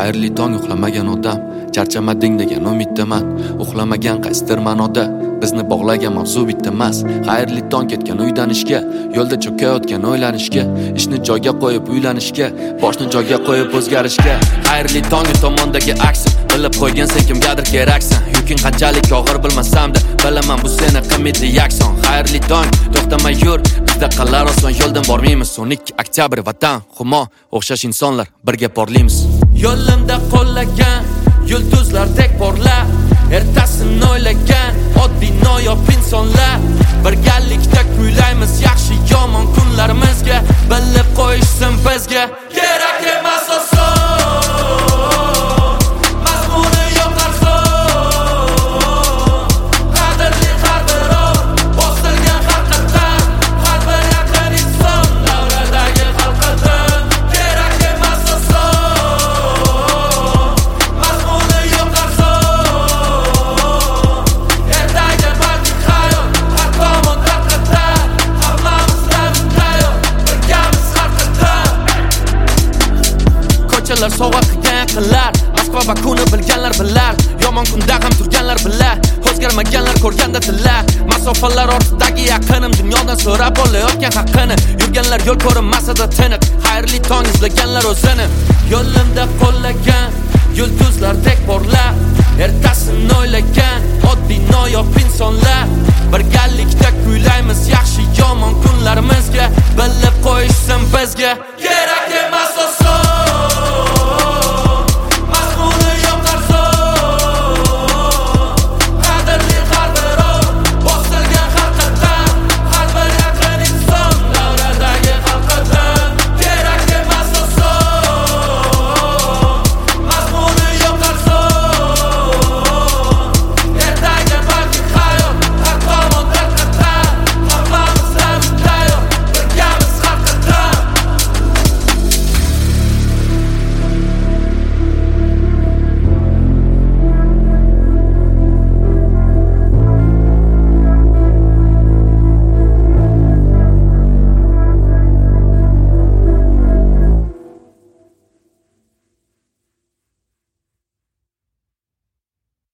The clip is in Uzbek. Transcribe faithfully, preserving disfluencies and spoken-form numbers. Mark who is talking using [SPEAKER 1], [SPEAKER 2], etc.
[SPEAKER 1] Xayrli tong uxlamagan odam, charchamading degan umiddaman. Uxlamagan qaysidir ma'noda bizni bog'lagan mavzu bitta emas. Xayrli tong ketgan uydan ishga, yo'lda cho'kayotgan o'ylanishga, ishni joyga qo'yib uylanishga, boshni joyga qo'yib o'zgarishga. Xayrli tong tomondagi aksin, bilib qo'ygan sen kimgadir keraksan. Yuking qanchalik og'ir bilmasam-da, bilaman bu seni qimmatli yakson. Xayrli tong, to'xtamay yur, bizda qalar oson yo'ldan bormaymiz. o'n ikki oktyabr vatan, humo, o'xshash insonlar birga porlaymiz. Yo'limda qo'llagan yulduzlardek porlar, ertasini o'ylagan oddiy noyob insonlar. Birgalikda kuylaymiz yaxshi yomon kunlarimizga, bilib qo'yishsin bizga kerak emas oson. Sovg'a qilgan yaqinlar, Moskva va kuni bilganlar bilar, yomon kunda ham turganlar bilar, o'zgarmaganlar ko'rganda tillar. Masofalar ortidagi yaqinim dunyodan so'rab olayotgan haqqini, yurganlar yo'l ko'rinmasada tiniq, xayrli tong izlaganlar o'zini. Yo'limda qo'llagan yulduzlardek porlar, ertasini o'ylagan oddiy noyob insonlar. Birgalikda kuylaymiz yaxshi yomon kunlarimizga, bilib qo'yishsin bizga kerak.